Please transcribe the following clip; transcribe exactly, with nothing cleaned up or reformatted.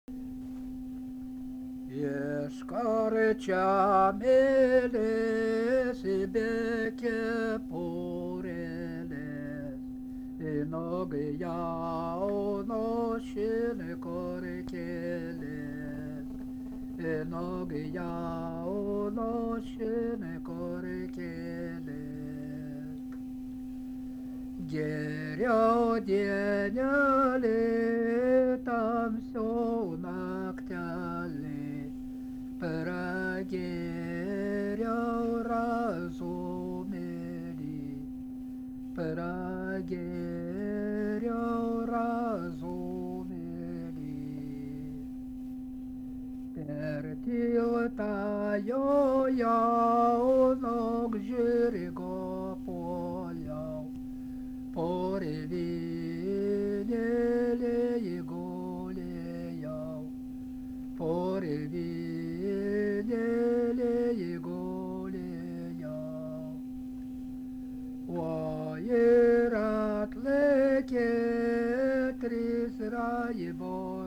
Ești care cea mele si beche porele e noge iau no shine care kele e noge iau no shine care kele geriau dienelė tamsiau naktelė Prageriau razumėlį, prageriau razumėlį. Per tiltą jo jaunog žirgo puoliau, porvinėlį gulėjau, porvinėlį Dele golea Wa yerat leke trisra